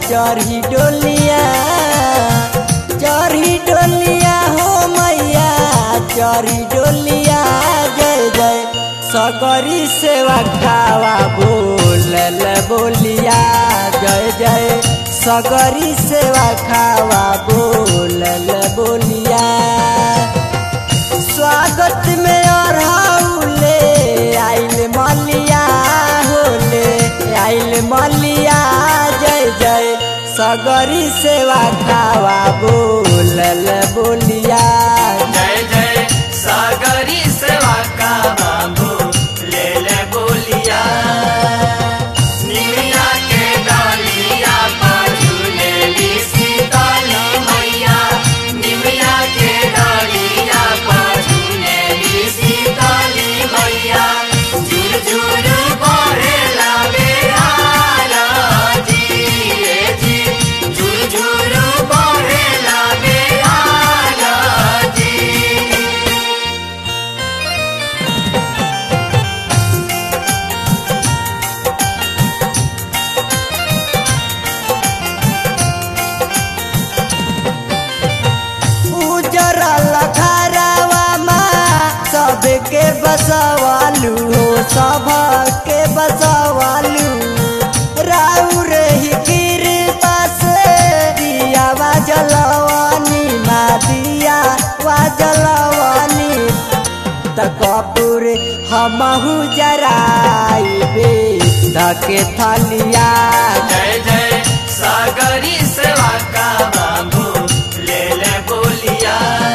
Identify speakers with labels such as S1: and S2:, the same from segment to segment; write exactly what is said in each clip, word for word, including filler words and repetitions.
S1: चढ़ी डोलिया चढ़ी डोलिया हो मैया चढ़ी डोलिया जय जय सगरी सेवा खावा बोलल बोलिया जय जय सगरी सेवा खावा बोलल बोलिया स्वागत में अरहौले आइल मलिया होले आइल मलिया जय जय सगरी सेवा खावा बोलल बोलिया
S2: जय जय सगरी सेवा खावा बोलल बोलिया निमिया के डालिया पर झूलेली सीताली मैया निमिया के डालिया पर झूलेली सीताली मैया झूर झूर बहेला बेहारा जी रे जी झूर झूर बहेला बेहारा जी
S1: उजरल घरवा माँ सबके बसवालू हो सबके बसवालू राउर ही कृपा से दिया वा जलवानी माँ दिया वा जलवानी त कपूर हमहू जराइबे धके थलिया
S2: जय जय सागरी सेवा का बाबू ले ले बोलिया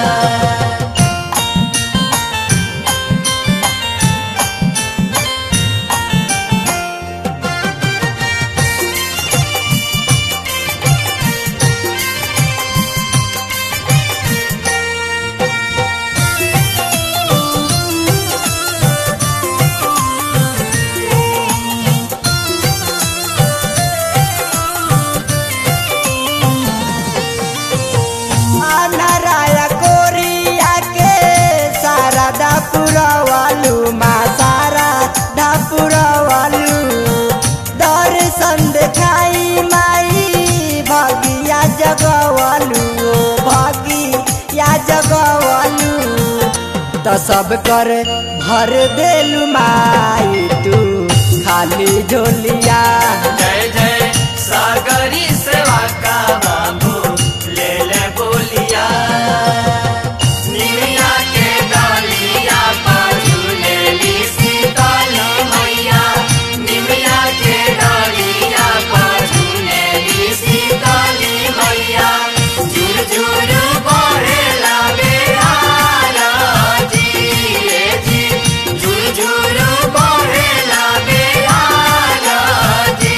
S1: नाराया कोरिया के सारा डापुरवालू माँ सारा डापुरवालू दर्शन देखाई माई भगिया जगवालू भगिया जगवालू त सब कर भर देलू माई तू खाली झोलिया
S2: जय जय सागरी सेवा का बाबू ले ले बोलिया निमिया के डालिया पर झूलेली सीताली मैया निमिया के डालिया पर झूलेली सीताली मैया झूर झूर बहेला बेहारा जी रे जी झूर झूर बहेला बेहारा जी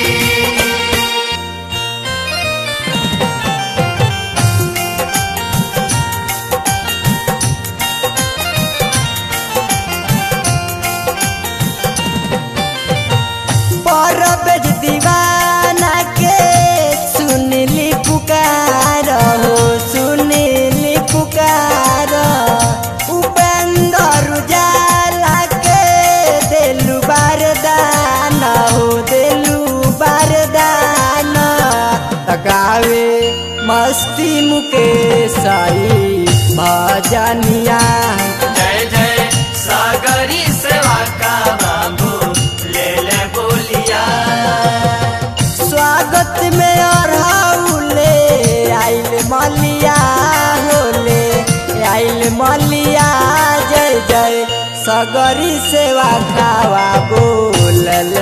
S1: परबेज दीवाना के सुनली पुकार हो सुनली पुकार उपेंद्र उजाला के देलू बारदान हो देलू बारदान तकावे मस्ती मुकेश आई भजनिया
S2: जय जय सागरी सेवा का बाबू ले ले बोलिया
S1: स्वागत में अरहौले आइल मलिया होले आइल मलिया जय जय सगरी सेवा खावा बोलल